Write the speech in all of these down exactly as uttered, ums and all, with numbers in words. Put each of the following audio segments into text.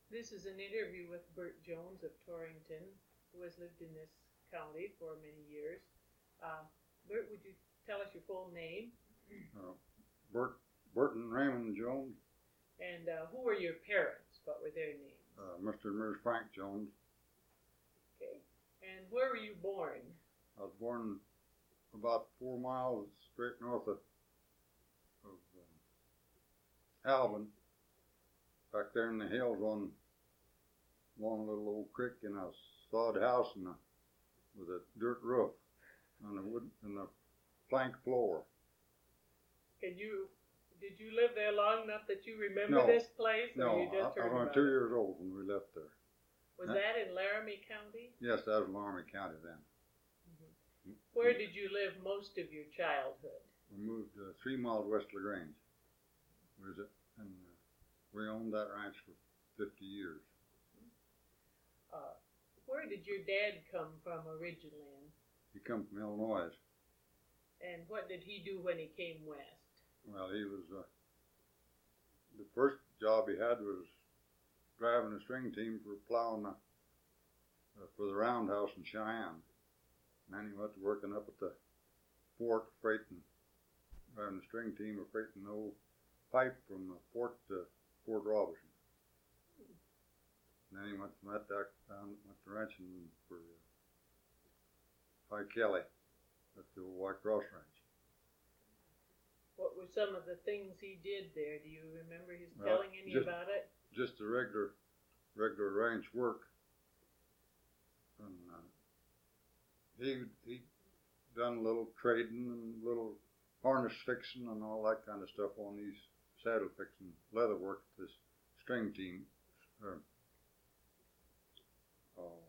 This is an interview with Bert Jones of Torrington, who has lived in this county for many years. Uh, Bert, would you tell us your full name? Uh, Bert, Burton Raymond Jones. And uh, who were your parents? What were their names? Uh, Mister and Missus Frank Jones. Okay. And where were you born? I was born about four miles straight north of, of uh, Alvin, back there in the hills on along a little old creek in a sod house and a, with a dirt roof and a wood and a plank floor. Can you did you live there long enough that you remember No, this place? Or no, you just I, I heard was about two it? years old when we left there. Was Huh? that in Laramie County? Yes, that was Laramie County then. Mm-hmm. Where did you live most of your childhood? We moved uh, three miles west of LaGrange. Was it? And uh, we owned that ranch for fifty years. Uh, where did your dad come from originally? He come from Illinois. And what did he do when he came west? Well, he was, uh, the first job he had was driving a string team for plowing the, uh, for the roundhouse in Cheyenne. And then he went to working up at the fort, freighting, driving the string team or freighting the old pipe from the fort to Fort Robertson. And then he went from that back down, went to ranching for uh, High Kelly at the old White Cross Ranch. What were some of the things he did there? Do you remember his Well, telling any just- about it? Just the regular, regular ranch work. And uh, he he done a little trading and little harness fixing and all that kind of stuff on these saddle fixing leather work at this string team. Uh, oh,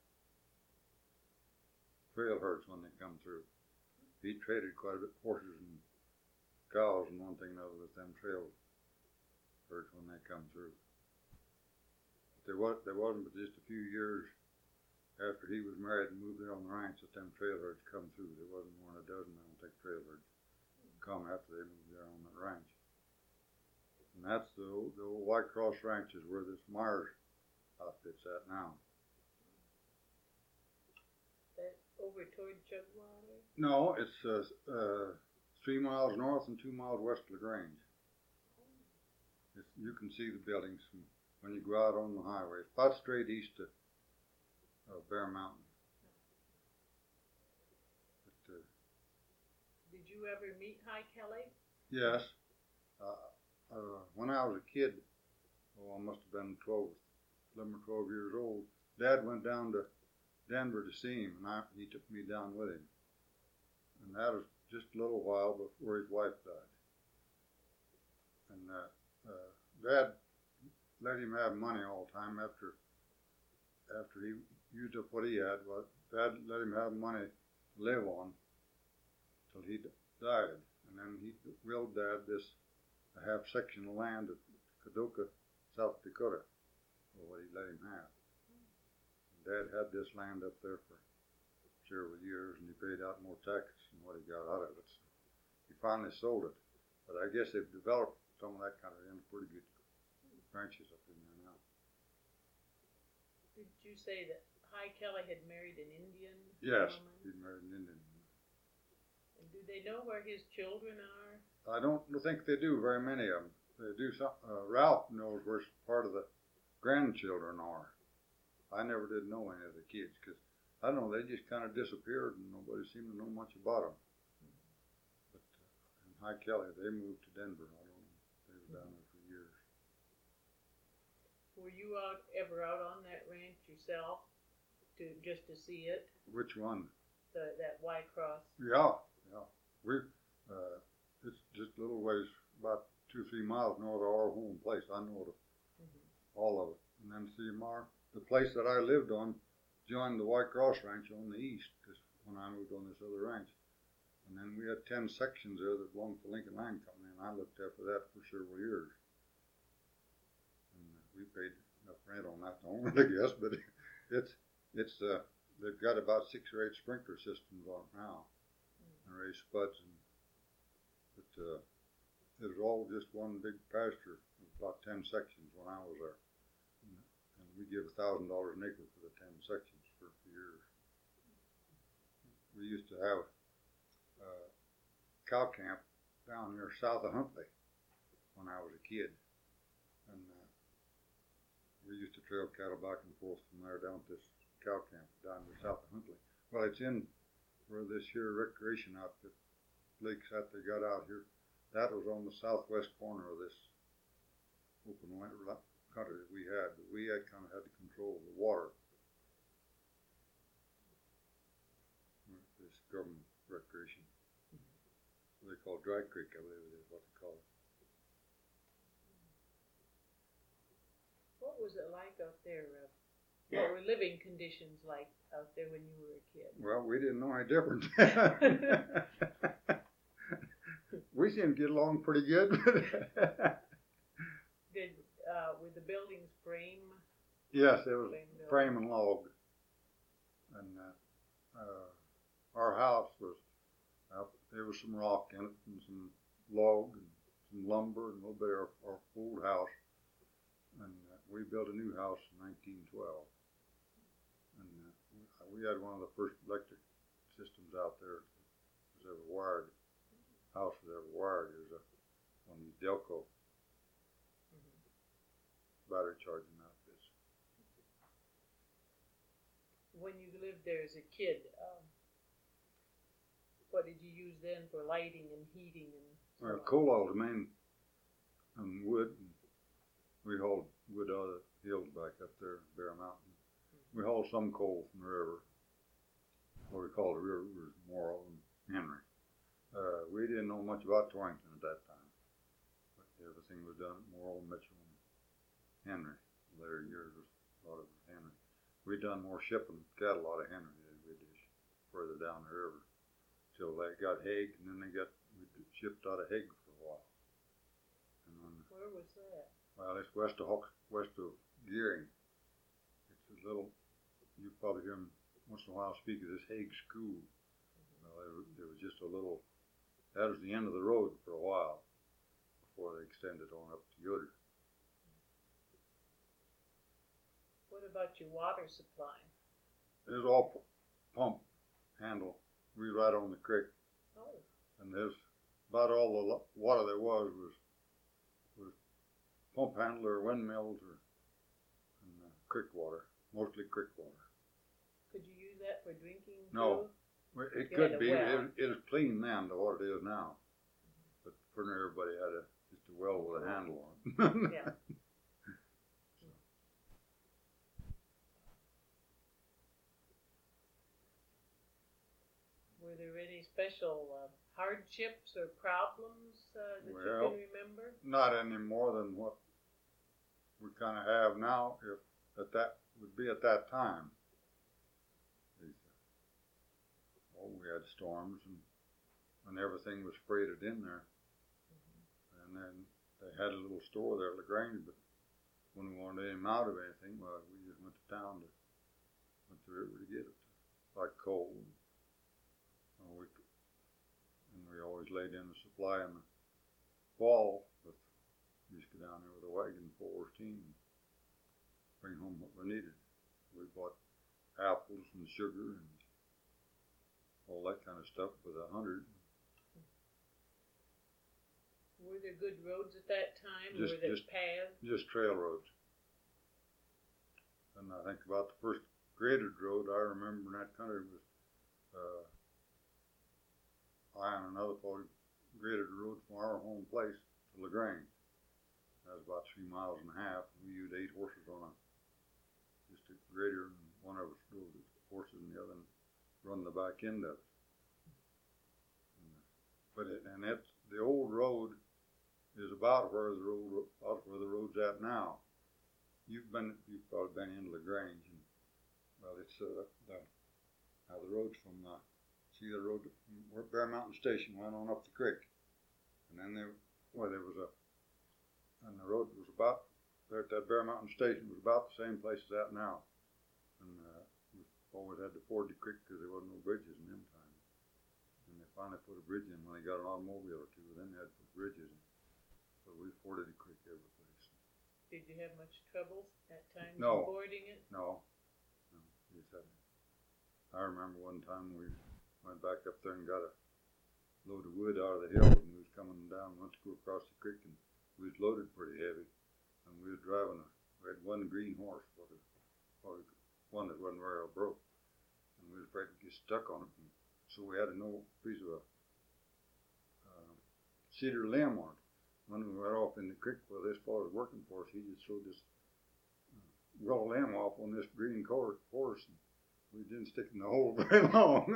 trail herds when they come through. He traded quite a bit horses and cows and one thing and another with them trail herds when they come through. There was there wasn't but just a few years after he was married and moved there on the ranch that them trail herds come through. There wasn't more than a dozen, I don't think, trail herds come after they moved there on that ranch. And that's the old, the old White Cross Ranch is where this Myers outfit's at now. That over toward Chugwater? No, it's uh, uh, three miles north and two miles west of LaGrange. It's, you can see the buildings from when you go out on the highway. It's about straight east of uh, Bear Mountain. But, uh, Did you ever meet High Kelly? yes. Uh, uh, when I was a kid, oh, I must have been twelve, eleven or twelve years old, Dad went down to Denver to see him, and I, he took me down with him. And that was just a little while before his wife died. And uh, uh, Dad let him have money all the time after after he used up what he had. Well, Dad let him have money to live on till he died. And then he willed Dad this a half section of land at Kadoka, South Dakota, for what he let him have. Dad had this land up there for several years, and he paid out more taxes than what he got out of it. So he finally sold it. But I guess they've developed some of that kind of into pretty good ranches up in there now. Did you say that High Kelly had married an Indian Yes, woman? he married an Indian. And do they know where his children are? I don't think they do, very many of them. They do some. Uh, Ralph knows where part of the grandchildren are. I never did know any of the kids because, I don't know, they just kind of disappeared and nobody seemed to know much about them. But uh, in High Kelly, they moved to Denver. I don't know. They were down there for years. Were you out ever out on that ranch yourself to just to see it? Which one? The that White Cross? Yeah, yeah. We, uh, it's just a little ways, about two or three miles north of our home place. I know the, Mm-hmm. all of it. And then see, Mar, the place that I lived on joined the White Cross Ranch on the east, because when I moved on this other ranch. And then we had ten sections there that belonged to Lincoln Land Company, and I looked after that for several years. And uh, we paid enough rent on that to own it, I guess, but it's, it's, uh, they've got about six or eight sprinkler systems on it now, and raised spuds, and, but, uh, it was all just one big pasture, about ten sections when I was there. And we give a thousand dollars an acre for the ten sections for years. We used to have a cow camp down here south of Huntley when I was a kid, and uh, we used to trail cattle back and forth from there down to this cow camp down here south of Huntley. Well, it's in where this here recreation outfit, lakes that they got out here. That was on the southwest corner of this open land country that we had, but we had kind of had to control the water. This government recreation. What they call Dry Creek, I believe it is what they call it. What was it like out there? Uh, what were living conditions like out there when you were a kid? Well, we didn't know any different. We seemed to get along pretty good. Did uh, were the buildings frame? Yes, it was frame, frame and log. And uh, uh, our house was, uh, there was some rock in it and some log and some lumber and a little bit of our, our old house. And uh, we built a new house in nineteen twelve. And uh, we had one of the first electric systems out there that was ever wired. House was ever wired. It was a, one of these Delco mm-hmm. battery charging outfits. When you lived there as a kid, um, what did you use then for lighting and heating and so Well, on? coal oil was main and wood. And we hauled wood out of the hills back up there in Bear Mountain. Mm-hmm. We hauled some coal from the river. What we called the river was Morrill and Henry. Uh, we didn't know much about Torrington at that time. But everything was done at Morrill, Mitchell, and Henry. Later years was a lot of it was Henry. We done more shipping cattle out of Henry than we did further down the river. Till they got Hague, and then they got we shipped out of Hague for a while. And then, where was that? Well, it's west of Hawks, west of Gearing. It's a little. You probably hear them once in a while speak of this Hague School. Mm-hmm. Well, there, there was just a little. That was the end of the road for a while before they extended on up to Yoder. What about your water supply? It was all pump handle. We right on the creek. Oh. And there's about all the water there was was was pump handle or windmills or and, uh, creek water, mostly creek water. Could you use that for drinking? No. Too? Well, it You could had a be. well. It, it is clean then to what it is now. But for now, everybody had a just a well with a handle on it. Yeah. Were there any special uh, hardships or problems uh, that Well, you can remember? Not any more than what we kind of have now. If that that would be at that time. Oh, we had storms and, and everything was freighted in there. Mm-hmm. And then they had a little store there at LaGrange, but when we wanted any out of anything, well, we just went to town to, went to the river to get it, like coal. And, uh, we, and we always laid in the supply in the fall. With, we used to go down there with a wagon full of team and bring home what we needed. We bought apples and sugar and all that kind of stuff with a hundred. Were there good roads at that time? Just, Were there just, paths? just trail roads. And I think about the first graded road I remember in that country was uh, I and another fellow graded a road from our home place to LaGrange. That was about three miles and a half. We used eight horses on a just a grader, and one of us drove the horses and the other run the back end of it. But it, and it's the old road is about where the road about where the road's at now. You've been you've probably been in LaGrange, and well, it's uh, the how the road from uh, see the road from where Bear Mountain Station went on up the creek, and then there well there was a and the road was about there at that Bear Mountain Station was about the same place as that now, and. Uh, Always had to ford the creek because there wasn't no bridges in them times. And they finally put a bridge in when they got an automobile or two. Then they had to put bridges in. So we forded the creek every place. Did you have much trouble at times No. boarding it? No, no. He said, I remember one time we went back up there and got a load of wood out of the hill, and we was coming down, went to go across the creek, and we was loaded pretty heavy, and we was driving a, we had one green horse, or, or one that wasn't very well broke, and we was afraid to get stuck on it, and so we had an old piece of a uh, cedar limb on it. When we went off in the creek where this fellow was working for us, he just threw this uh, raw limb off on this green horse, and we didn't stick in the hole very long.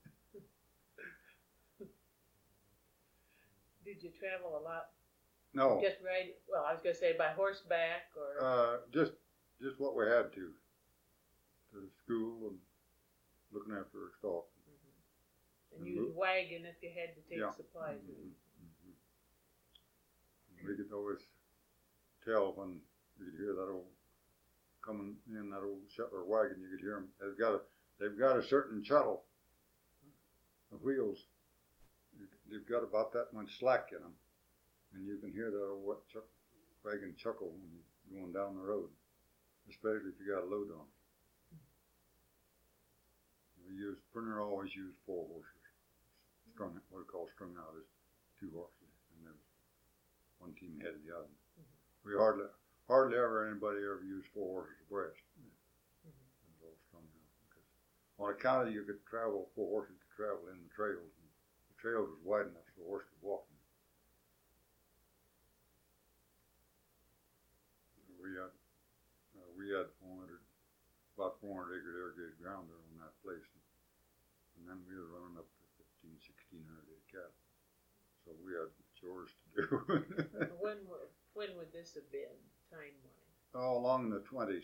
Did you travel a lot? No. Just ride, well, I was going to say by horseback or? Uh, just, just what we had to. To school and looking after our stock. Mm-hmm. And, and use a wagon if you had to take yeah. supplies. Mm-hmm. Mm-hmm. We could always tell when you could hear that old, coming in that old Shetler wagon, you could hear them. They've got a, they've got a certain shuttle of wheels. They've got about that much slack in them, and you can hear that old wet chuck, wagon chuckle when you're going down the road, especially if you got a load on. We used, Printer always used four horses, strung, what we call strung out is two horses, and there was one team ahead of the other. Mm-hmm. We hardly, hardly ever anybody ever used four horses abreast. Mm-hmm. It was all strung out because on account of you could travel, four horses could travel in the trails. The trails was wide enough so the horse could walk in. We had, uh, we had four hundred, about four hundred acre irrigated ground there on that place. And, and then we were running up to fifteen, sixteen hundred acre cattle. So we had chores to do. when, when would this have been, time-wise? Oh, along in the twenties.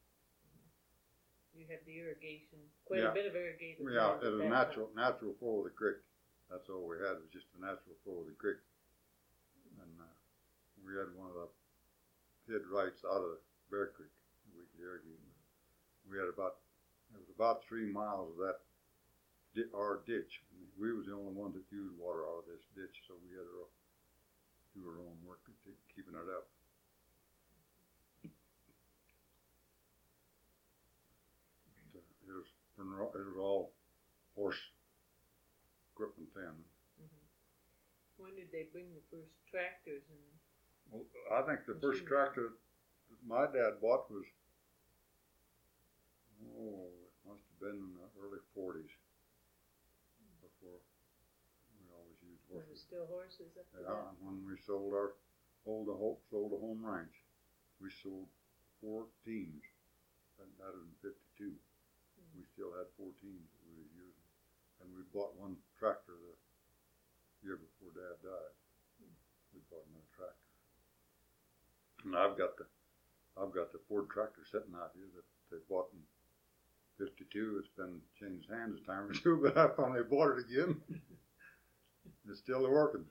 You had the irrigation, quite yeah. a bit of irrigation. Yeah, it was a natural, time. natural flow of the creek. That's all we had, was just a natural flow of the creek. And uh, we had one of the head rights out of Bear Creek that we could irrigate. We had about, it was about three miles of that, di- our ditch. We was the only one that used water out of this ditch, so we had to do our own work at keeping it up. It was, it was all horse equipment then. Mm-hmm. When did they bring the first tractors in? Well, I think the first tractor that my dad bought was, oh, it must have been in the early forties. Before we always used horses. Was it still horses up to yeah, that? and when we sold our, sold the whole, sold the home ranch, we sold four teams. And that was in fifty-two. Mm-hmm. We still had four teams that we was using. And we bought one tractor the year before Dad died. Mm-hmm. We bought another tractor. And I've got the, I've got the Ford tractor sitting out here that they bought in fifty-two. It's been changed hands a time or two, but I finally bought it again. It's still working.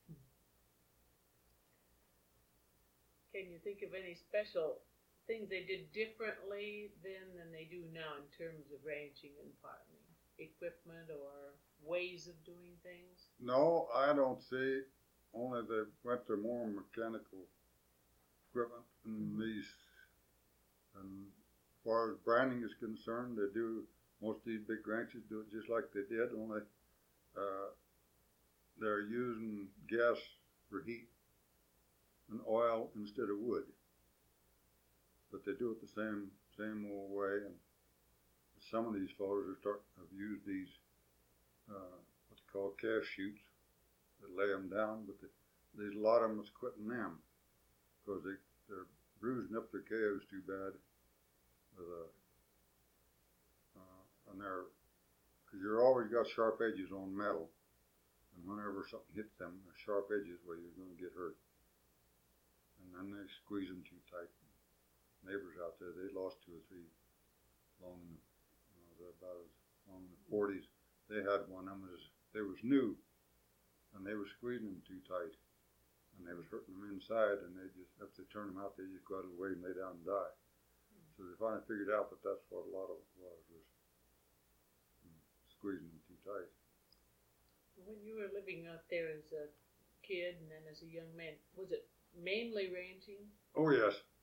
Can you think of any special things they did differently then than they do now in terms of ranching and farming? Equipment or ways of doing things? No, I don't see. Only they went to more mechanical equipment and mm-hmm. these. And as far as branding is concerned, they do, most of these big ranches do it just like they did, only uh, they're using gas for heat and oil instead of wood. But they do it the same same old way. And some of these fellows are start have used these uh, what they call calf chutes that lay them down, but they, there's a lot of them that's quitting them because they they're bruising up their calves too bad. With a, uh, and they're because you're always got sharp edges on metal, and whenever something hits them, the sharp edges where you're going to get hurt. And then they squeeze them too tight. Neighbors out there, they lost two or three long in the, you know, about as long in the forties. They had one of them was they was new, and they were squeezing them too tight, and they was hurting them inside. And they just if they turn them out, they just go out of the way and lay down and die. Mm-hmm. So they finally figured out that that's what a lot of it was was you know, squeezing them too tight. When you were living out there as a kid and then as a young man, was it mainly ranching? Oh yes.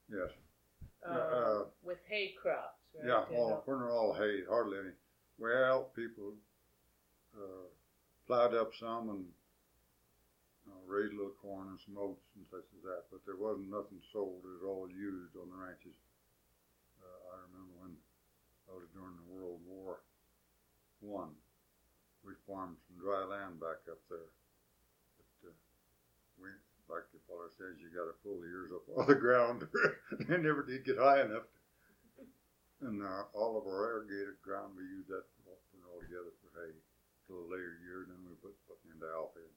Yes. Uh, Uh, with hay crops, right? Yeah, to all, help. we're all hay, hardly any. Well, people uh, plowed up some and uh, raised a little corn and some oats and such as that, but there wasn't nothing sold. It was all used on the ranches. Uh, I remember when I was during the World War One, we farmed some dry land back up there. But, uh, we, like the fellow says, you got to pull the ears up off the ground. They never did get high enough. And uh, all of our irrigated ground, we used that to put it all together for hay till a later year, and then we put putting into alfalfa.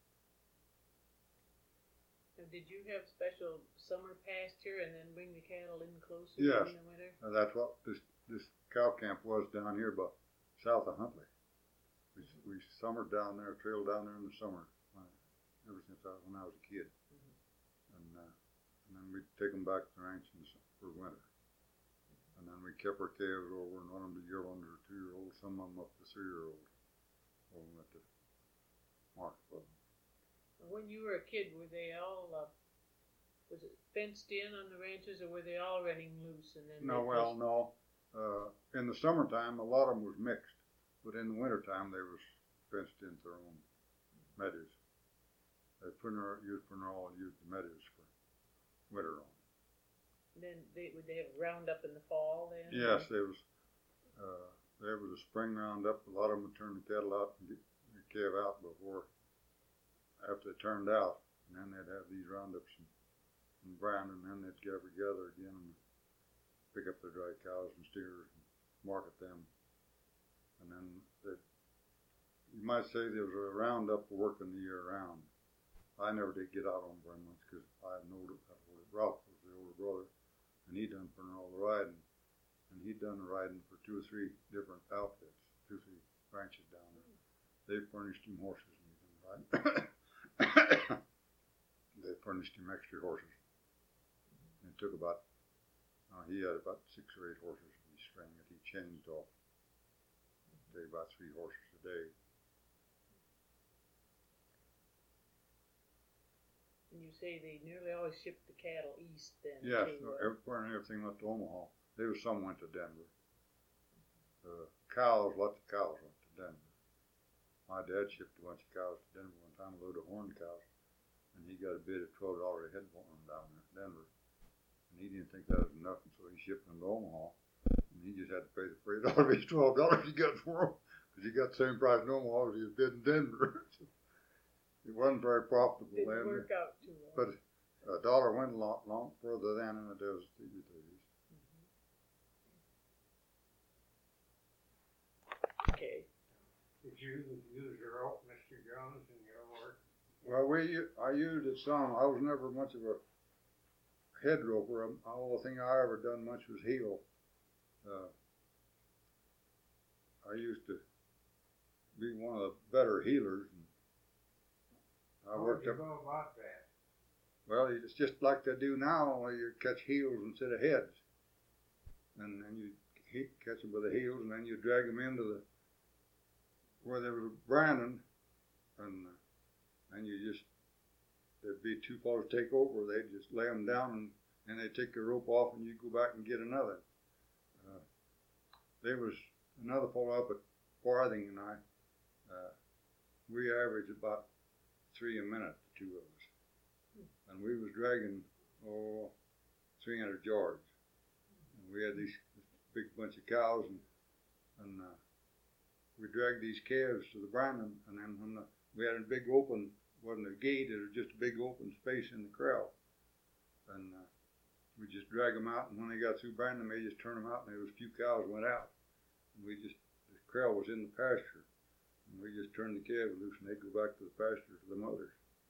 Now, did you have special summer pasture and then bring the cattle in closer Yes. in the winter? And that's what this this cow camp was down here, but south of Huntley. We we summered down there, trailed down there in the summer, uh, ever since I when I was a kid, Mhm. and uh, and then we'd take them back to the ranch in the, su- for winter. And then we kept our calves over and run them to yearlings or two-year-olds, some of them up to three-year-olds, when we went to market for them. When you were a kid, were they all, uh, was it fenced in on the ranches, or were they all running loose? And then No, they well, just- no. Uh, in the summertime, a lot of them was mixed, but in the wintertime, they was fenced into their own meadows. They put their, used for all used the meadows for winter on. then they would they have roundup in the fall then? Yes, there was. Uh, there was a spring roundup. A lot of them would turn the cattle out and get the calf out before, after they turned out, and then they'd have these roundups and, and brand, and then they'd gather together again and pick up their dry cows and steers and market them, and then they. You might say there was a roundup working the year round. I never did get out on very much because I had no Ralph was the older brother, and he done for all the riding, and he'd done the riding for two or three different outfits, two or three ranches down there. They furnished him horses and he done riding. They furnished him extra horses. And it took about, uh, he had about six or eight horses in his string that he changed off. Day about three horses a day. And you say they nearly always shipped the cattle east then? Yes, to, uh, everywhere and everything went to Omaha. There was some went to Denver. Uh, cows, lots of cows went to Denver. My dad shipped a bunch of cows to Denver one time, a load of horned cows, and he got a bid of twelve dollars a head for them down there in Denver. And he didn't think that was enough, and so he shipped them to Omaha. And he just had to pay the freight out of his twelve dollars he got for them, because he got the same price in Omaha as he was bid in Denver. It wasn't very profitable didn't then. work out too well. But a dollar went a lot, long further then than it does these days. Okay. Did you use your rope, Mister Jones, in your work? Well, we u- I used it some. I was never much of a head roper. Um, All the thing I ever done much was heel. Uh, I used to be one of the better healers. And I How worked would up. you go about that? Well, it's just like they do now, only you catch heels instead of heads, and then you he- catch them with the heels, and then you drag them into the where they were branding, and uh, and you just there'd be two fellows take over. They'd just lay them down, and and they take the rope off, and you go back and get another. Uh, there was another fellow up at Farthing, and I uh, we averaged about three a minute, the two of us. And we was dragging, oh, three hundred yards. And we had these this big bunch of cows, and, and uh, we dragged these calves to the branding, and then when the, we had a big open, wasn't a gate, it was just a big open space in the corral. And uh, we just drag them out, and when they got through branding, they just turn them out, and there was a few cows went out. And we just, the corral was in the pasture. And we just turned the calves loose, and they'd go back to the pasture to the mothers.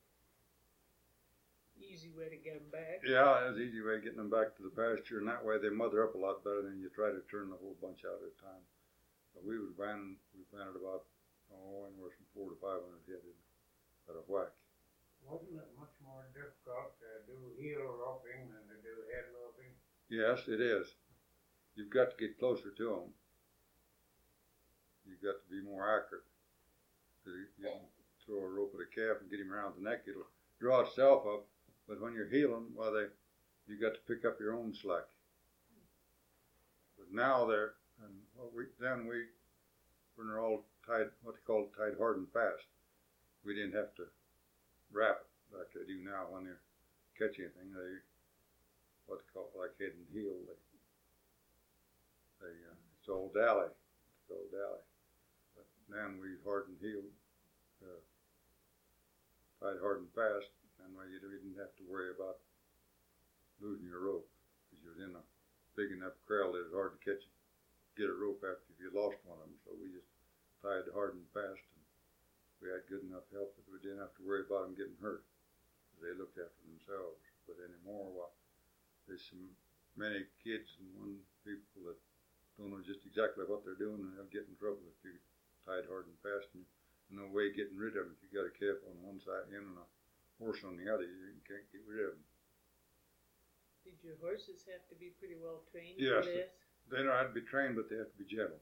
Easy way to get them back. Yeah, that's an easy way of getting them back to the pasture, and that way they mother up a lot better than you try to turn the whole bunch out at a time. But we was branding, we branded about, oh, anywhere from four to five hundred head at a whack. Wasn't it much more difficult to do heel roping than to do head roping? Yes, it is. You've got to get closer to them. You've got to be more accurate. Because you can throw a rope at a calf and get him around the neck, it'll draw itself up. But when you're heeling, well, they you got to pick up your own slack. But now they're, and what we, then we, when they're all tied, what they call tied hard and fast, we didn't have to wrap it like they do now when they catch anything. They, what they call like head and heel, they, they uh, it's all dally, it's all dally. But then we hard and heeled, uh, tied hard and fast, and you didn't have to worry about losing your rope because you're in a big enough crowd that it's hard to catch, get a rope after you lost one of them. So we just tied hard and fast, and we had good enough help that we didn't have to worry about them getting hurt. They looked after themselves. But anymore, well, there's some many kids and one people that don't know just exactly what they're doing, and they'll get in trouble if you tied hard and fast, and no way getting rid of them. If you got a calf on one side and a horse on the other, you can't get rid of them. Did your horses have to be pretty well trained Yes, for this? They don't have to be trained, but they have to be gentle.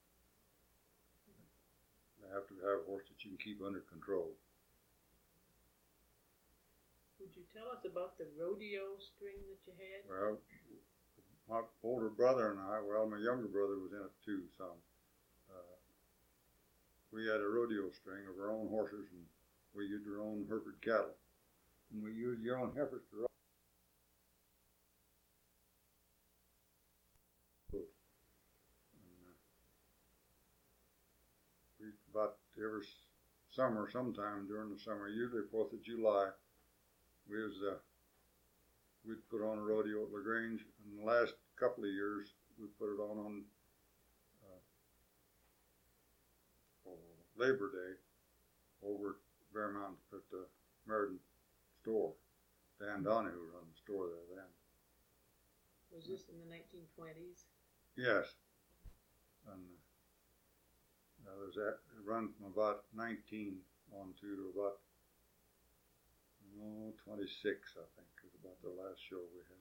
They have to have a horse that you can keep under control. Would you tell us about the rodeo string that you had? Well, my older brother and I, well, my younger brother was in it too, some. Uh, we had a rodeo string of our own horses, and we used our own Hereford cattle. And we used your own heifers to ride. And, uh, we, about every summer, sometime during the summer, usually fourth of July, we was, uh, we'd put on a rodeo at LaGrange. In the last couple of years, we put it on on uh, for Labor Day over at Bear Mountain at the Meriden store. Dan Donahue run the store there then. Was this in the nineteen twenties? Yes. And uh, there was that, it run from about nineteen on to about Oh, twenty-six, I think, was about the last show we had.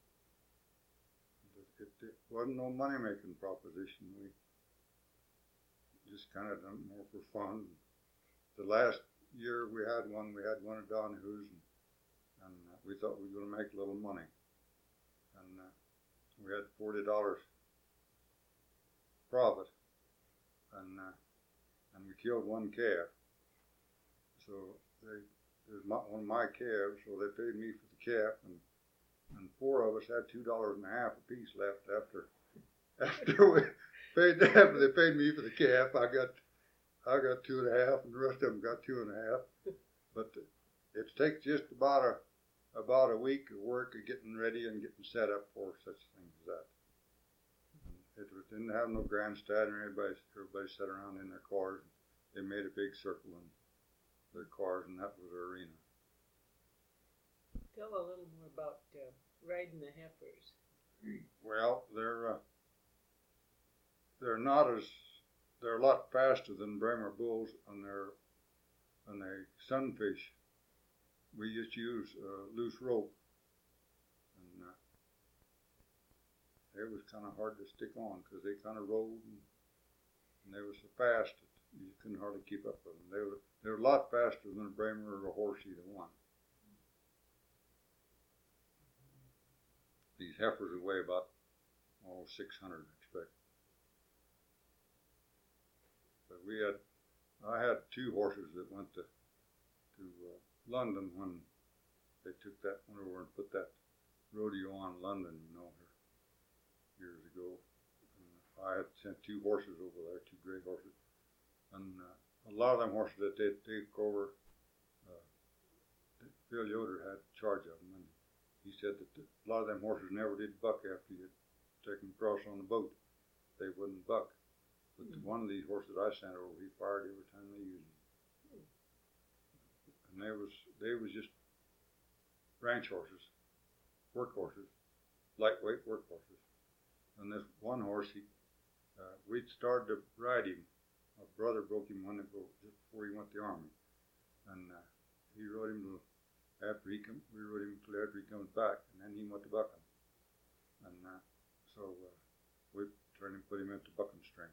It, it, it wasn't no money-making proposition. We just kind of done it more for fun. The last year we had one, we had one at Donahue's, and, and uh, we thought we were going to make a little money. And uh, we had forty dollars profit, and uh, and we killed one calf. So they It was my, one of my calves, so they paid me for the calf, and and four of us had two dollars and a half a piece left after after we paid them. After they paid me for the calf, I got I got two and a half, and the rest of them got two and a half. But it takes just about a about a week of work of getting ready and getting set up for such things as that. And it was, didn't have no grandstand or anybody. Everybody sat around in their cars. They made a big circle and their cars, and that was their arena. Tell a little more about uh, riding the heifers. Well, they're uh, they're not as they're a lot faster than Bremer bulls, and they're and they sunfish. We just use uh, loose rope, and uh, it was kind of hard to stick on because they kind of rolled, and, and they were so fast that you couldn't hardly keep up with them. They were they were a lot faster than a Bremer or a horse, either one. These heifers would weigh about oh six hundred, I expect. But we had, I had two horses that went to to uh, London when they took that one over and put that rodeo on London, you know, years ago. And I had sent two horses over there, two gray horses, and uh, a lot of them horses that they take over, uh, Bill Yoder had charge of them, and he said that the, a lot of them horses never did buck after you take them across on the boat. They wouldn't buck. But mm-hmm. one of these horses I sent over, he fired every time they used him. Mm-hmm. And they was they was just ranch horses, work horses, lightweight work horses. And this one horse, he uh, we'd started to ride him. My brother broke him one ago just before he went to the army, and uh, he rode him to, after he come. We rode him till after he comes back, and then he went to bucking. And uh, so uh, we turned and put him into bucking string.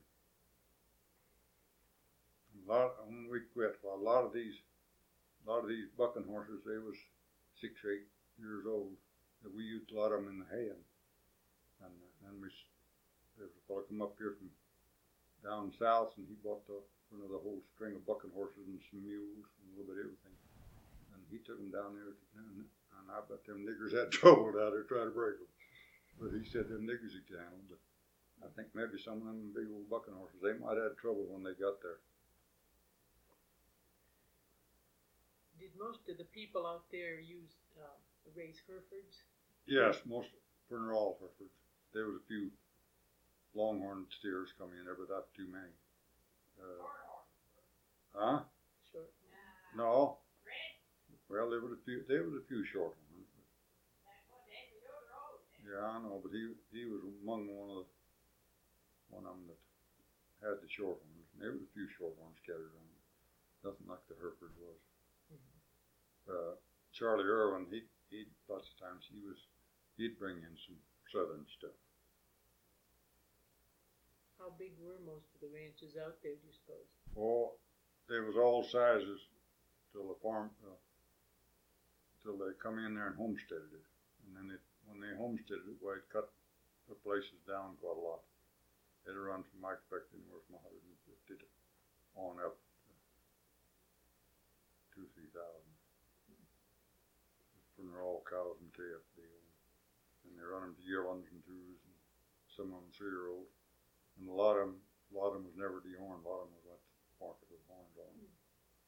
A lot when we quit, well, a lot of these, a lot of these bucking horses, they was six or eight years old. we used a lot of them in the hay, and and then we there was a fellow come up here from down south, and he bought the you know the whole string of bucking horses and some mules and a little bit of everything, and he took them down there, and, and I bet them niggers had trouble down there trying to break them, but he said them niggers could handle them. I think maybe some of them big old bucking horses, they might have had trouble when they got there. Did most of the people out there use uh, raise Herefords? Yes, most for all Herefords. There was a few longhorn steers coming in there, but not too many. Uh, huh? Short. No. Well, there was a few. There was a few short ones. Yeah, I know, but he he was among one of the one of them that had the short ones. And there was a few short ones scattered around. Nothing like the Hereford was. Mm-hmm. Uh, Charlie Irwin, he he lots of times he was he'd bring in some southern stuff. How big were most of the ranches out there, do you suppose? Oh, there was all sizes till the farm, uh, till they come in there and homesteaded it. And then it, when they homesteaded it, well, it cut the places down quite a lot. It run from, I expect, anywhere from one hundred fifty to on up to two, three thousand. When they're all cows and calves deal. And they run them to yearlings and twos, and some of them three-year-olds. And a lot of them, a lot of them was never dehorned. A lot of them was like market with horns on them.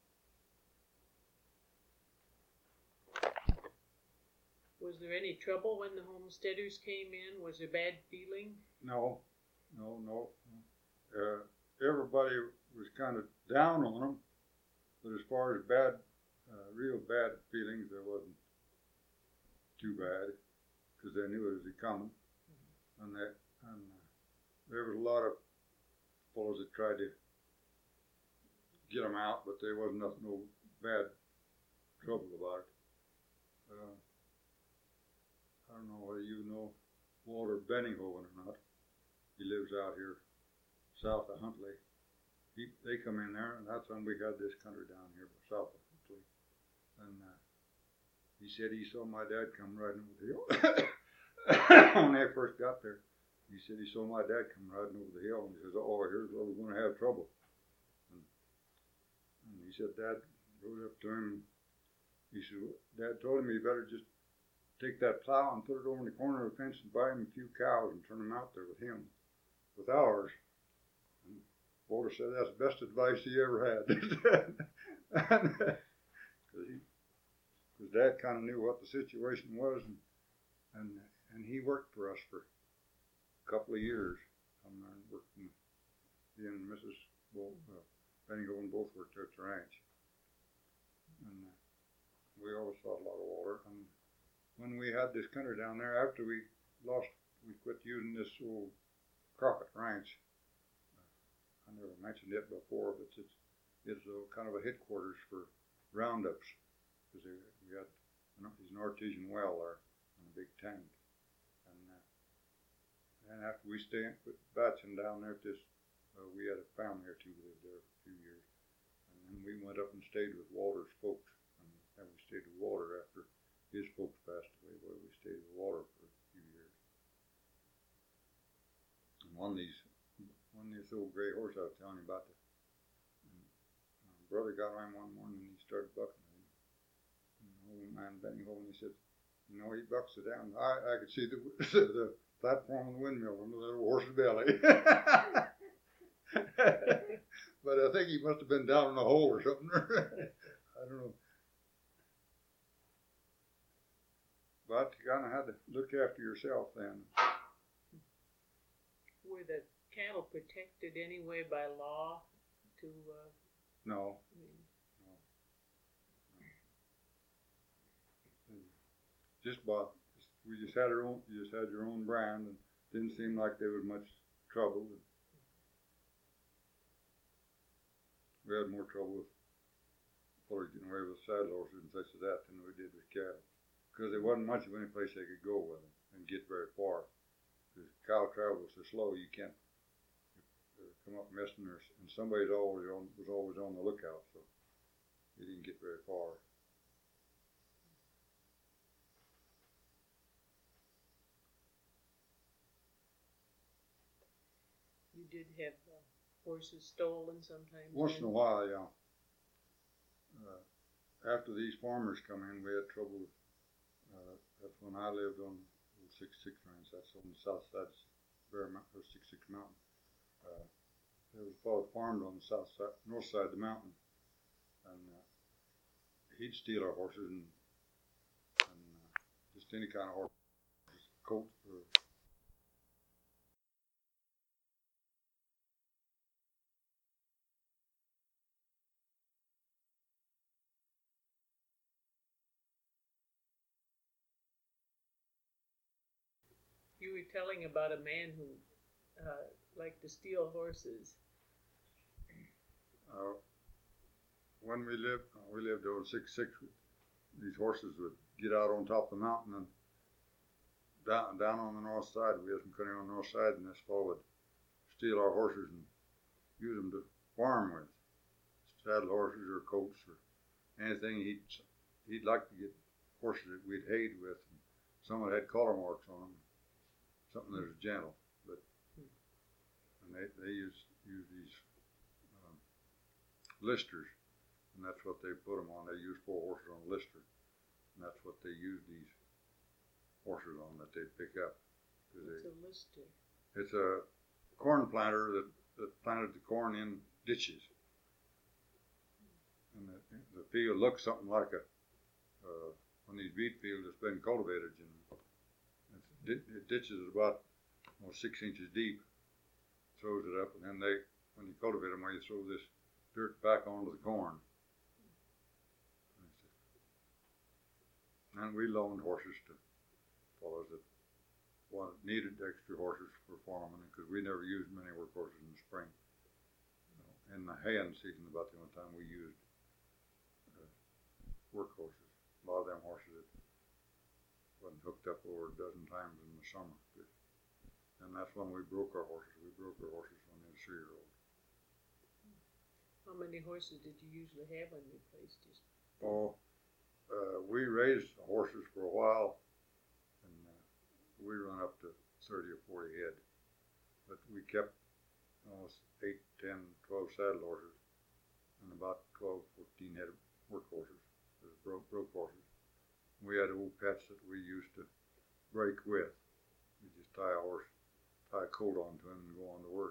Was there any trouble when the homesteaders came in? Was there bad feeling? No, no, no. Uh, everybody was kind of down on them, but as far as bad, uh, real bad feelings, there wasn't too bad because they knew it was coming, mm-hmm. and that and. Uh, There was a lot of fellows that tried to get them out, but there wasn't nothing, no bad trouble about it. Uh, I don't know whether you know Walter Benninghoven or not. He lives out here south of Huntley. He, they come in there, and that's when we had this country down here south of Huntley. And uh, he said he saw my dad come riding over the hill when they first got there. He said he saw my dad come riding over the hill, and he says, "Oh, here's where we're going to have trouble." And, and he said, Dad rode up to him. He said, Dad told him he better just take that plow and put it over in the corner of the fence and buy him a few cows and turn them out there with him, with ours. And Walter said that's the best advice he ever had. Because Dad kind of knew what the situation was, and, and, and he worked for us for couple of years. I'm working. He and Missus Both, uh, Benninghoven both worked at the ranch, and uh, we always saw a lot of water. And when we had this country down there, after we lost, we quit using this old Crockett Ranch. Uh, I never mentioned it before, but it's it's a kind of a headquarters for roundups because we got an artesian well there and a big tank. And after we stayed, put Batson down there at this, uh, we had a family or two that lived there for a few years. And then we went up and stayed with Walter's folks. And then we stayed with Walter after his folks passed away. Well, we stayed with Walter for a few years. And one of these, one of these old gray horse I was telling you about, the, my brother got on him one morning and he started bucking at him. And the old man Benninghoven, he said, you know, he bucks it down. I, I could see the, the platform of the windmill under the little horse's belly. But I think he must have been down in a hole or something. I don't know. But you kind of had to look after yourself then. Were the cattle protected anyway by law to... Uh, no. I mean, Just bought, we just had our own, you just had your own brand, and didn't seem like there was much trouble. We had more trouble with fellas getting away with saddle horses and such as that than we did with cattle, because there wasn't much of any place they could go with them and get very far. Because cow travel so slow, you can't come up messing, or, and somebody's always on was always on the lookout, so you didn't get very far. did have uh, horses stolen sometimes. Once in then? a while, yeah. Uh, after these farmers come in, we had trouble. Uh, that's when I lived on the six six range. That's on the south side of Bear Mountain, or six six Mountain. Uh, there was a fellow that farmed on the south side, north side of the mountain, and uh, he'd steal our horses and, and uh, just any kind of horse, just colts or. You were telling about a man who uh, liked to steal horses. Uh, when we lived, uh, we lived on six six. These horses would get out on top of the mountain and down down on the north side. We had some country on the north side, and this fellow would steal our horses and use them to farm with, saddle horses or colts or anything. He'd he'd like to get horses that we'd hayed with. And some that had collar marks on them, something that was gentle, but and they they use use these um, listers, and that's what they put them on. They use four horses on a lister, and that's what they use these horses on that they pick up. It's They, a lister. it's a corn planter that, that planted the corn in ditches, and the, the field looks something like a uh, one of these beet fields that's been cultivated. You know, it's, the ditch is about well, six inches deep. Throws it up, and then they, when you cultivate them, you throw this dirt back onto the corn. And we loaned horses to fellows that wanted, needed extra horses for farming, because we never used many work horses in the spring. In the haying season, about the only time we used uh, work horses. A lot of them horses that wasn't hooked up over a dozen times in the summer. But, and that's when we broke our horses. We broke our horses when they were three year old. How many horses did you usually have on your place? Just Oh, uh, we raised horses for a while, and uh, we run up to thirty or forty head. But we kept almost eight, ten, twelve saddle horses, and about twelve, fourteen head of work horses, those broke, broke horses. We had old pets that we used to break with. We just tie a horse, tie a coat onto him and go on to work.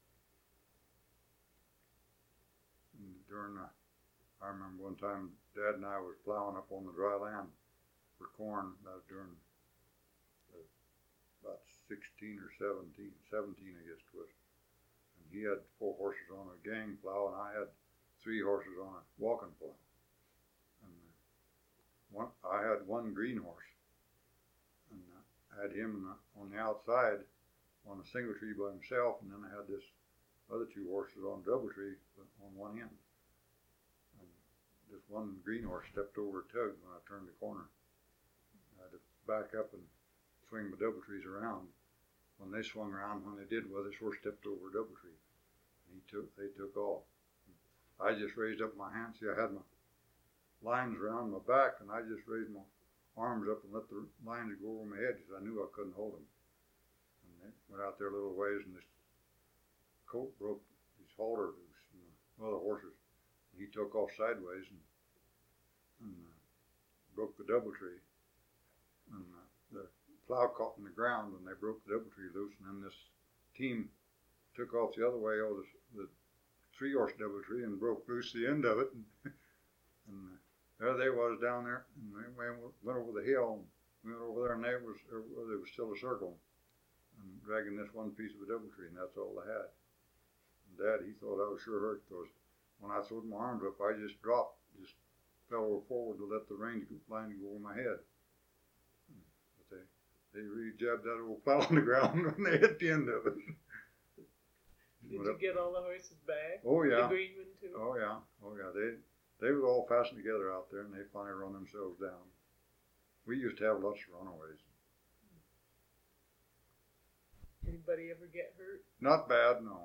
And during the, I remember one time Dad and I was plowing up on the dry land for corn. That was during uh, about sixteen or seventeen, seventeen I guess it was. And he had four horses on a gang plow, and I had three horses on a walking plow. And uh, one, I had one green horse, and uh, I had him on the outside on a single tree by himself, and then I had this other two horses on a double tree on one end. And this one green horse stepped over a tug when I turned the corner. I had to back up and swing the double trees around. When they swung around, when they did, well, this horse stepped over a double tree. And he took, they took off. I just raised up my hands. See, I had my lines around my back, and I just raised my arms up and let the lines go over my head because I knew I couldn't hold them. And they went out there a little ways, and this colt broke his halter loose from the other horses. And he took off sideways and, and uh, broke the double tree. And uh, the plow caught in the ground, and they broke the double tree loose. And then this team took off the other way over the, the three horse double tree and broke loose the end of it. And, and uh, there they was down there, and they went, went over the hill, and went over there, and there was, there was still a circle, and dragging this one piece of a double tree, and that's all they had. And Dad, he thought I was sure hurt, because when I throwed my arms up, I just dropped, just fell over forward to let the reins line go over my head. But they, they really jabbed that old plow on the ground when they hit the end of it. did you get all the horses back? Oh yeah. The green one too? Oh yeah. Oh yeah. They they were all fastened together out there, and they finally run themselves down. We used to have lots of runaways. Anybody ever get hurt? Not bad, no.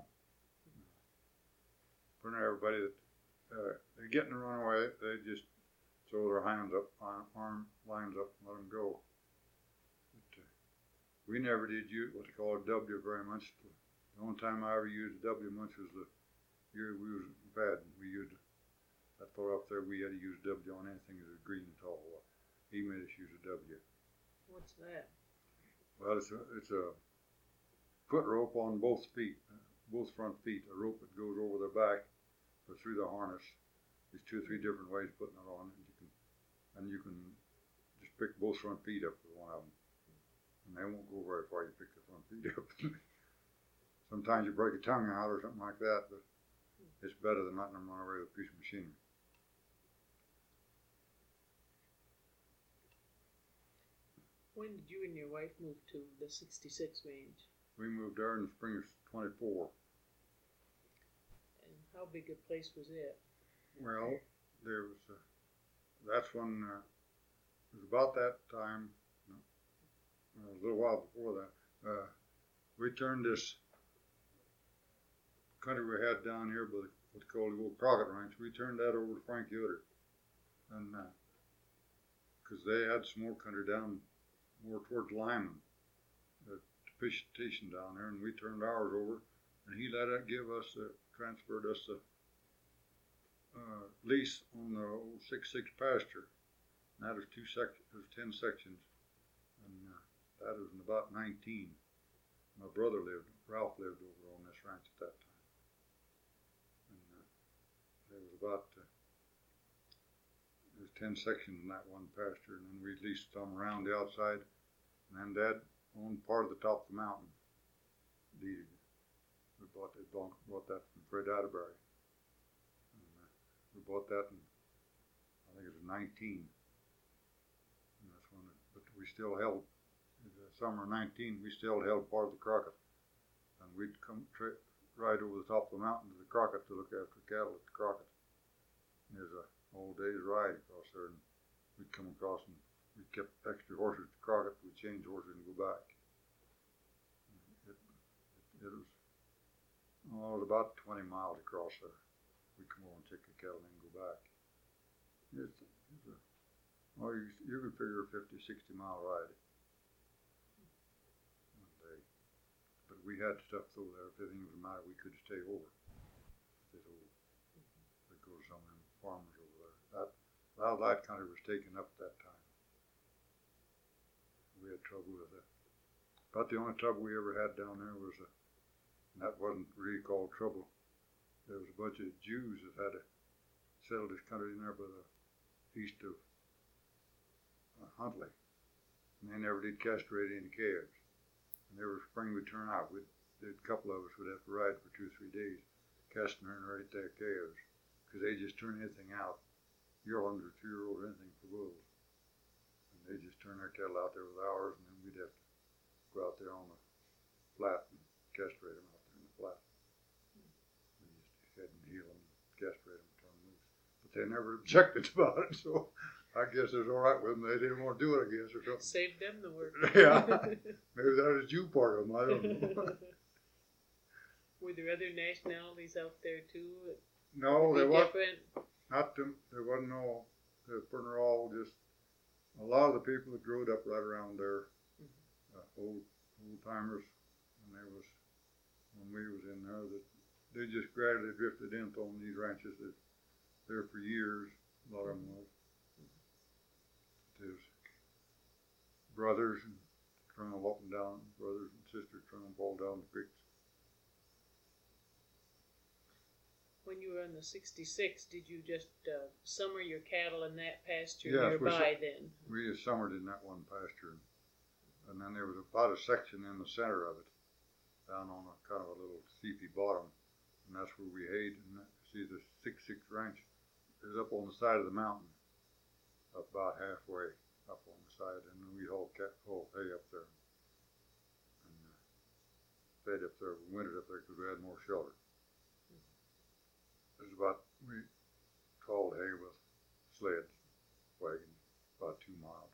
For everybody that uh, they're getting a runaway, they just throw their hands up, arm lines up, and let them go. But, uh, we never did use what they call a W very much. The, The only time I ever used a W much was the year we was bad. We used that far up there. We had to use a W on anything that was green and tall. He made us use a W. What's that? Well, it's a it's a foot rope on both feet, both front feet. A rope that goes over the back or through the harness. There's two or three different ways of putting it on, and you can and you can just pick both front feet up with one of them, and they won't go very far. You pick the front feet up. Sometimes you break a tongue out or something like that, but it's better than letting them run away with a piece of machinery. When did you and your wife move to the sixty-six range? We moved there in the spring of twenty-four. And how big a place was it? Well, there was, uh, that's when, uh, it was about that time, uh, a little while before that, uh, we turned this country we had down here by the, what's called the old Crockett Ranch, we turned that over to Frank Yoder. And, uh, cause they had some more country down more towards Lyman, uh, fish station down there, and we turned ours over, and he let it give us, uh, transferred us a uh, lease on the old six six pasture. And that was two sections, there's ten sections, and uh, that was in about nineteen. My brother lived, Ralph lived over on this ranch at that time. And uh, there was about, uh, there was ten sections in that one pasture, and then we leased some around the outside, and then Dad owned part of the top of the mountain. Deeded. We bought, they bought, bought that from Fred Atterbury. And, uh, we bought that in, I think it was nineteen. And that's when, it, but we still held, in the summer of nineteen, we still held part of the Crockett. And we'd come tra- ride over the top of the mountain to the Crockett to look after the cattle at the Crockett. And there's a whole day's ride across there, and we'd come across and we kept extra horses at the Crockett. We'd change horses and go back. It, it, it was, oh, it was about twenty miles across there. We'd come over and take the cattle and go back. It's, it's a, well, you, you could figure a fifty, sixty mile ride one day. But we had stuff though there. If anything was the matter, we could stay over. Stay over. We'd go to some of them farmers over there. That, a lot of that country was taken up at that time. We had trouble with it. About the only trouble we ever had down there was, a, and that wasn't really called trouble. There was a bunch of Jews that had to settle this country in there by the east of uh, Huntley. And they never did castrate any calves. And every spring we'd turn out, we'd, a couple of us would have to ride for two or three days, casting her and right their calves. Because they just turn anything out, yearlings or two year old or anything for bulls. And they just turn their cattle out there with ours, and then we'd have to go out there on the flat and castrate them out there in the flat. We just head and heel them, castrate them, turn them loose. But they never objected about it, so I guess it was all right with them. They didn't want to do it, I guess, or something. Saved them the work. Yeah, maybe that was Jew part of them. I don't know. Were there other nationalities out there too? No, Were there they wasn't. different? Not them. There wasn't no. They were all just a lot of the people that growed up right around there, uh, old old timers, and there was when we was in there that they just gradually drifted in on these ranches that there for years. A lot of them was. There's brothers and trying to walk them down, brothers and sisters trying to fall down the creeks. When you were on the sixty-six, did you just uh, summer your cattle in that pasture Yes, we nearby su- then? We just summered in that one pasture, and then there was about a section in the center of it, down on a kind of a little steepy bottom, and that's where we hayed. And that, see, the six six ranch is up on the side of the mountain, up about halfway up on the side, and then we hauled cat haul hay up there, and uh, stayed up there. We wintered up there because we had more shelter. It was about, we hauled hay with sleds, wagons, about two miles.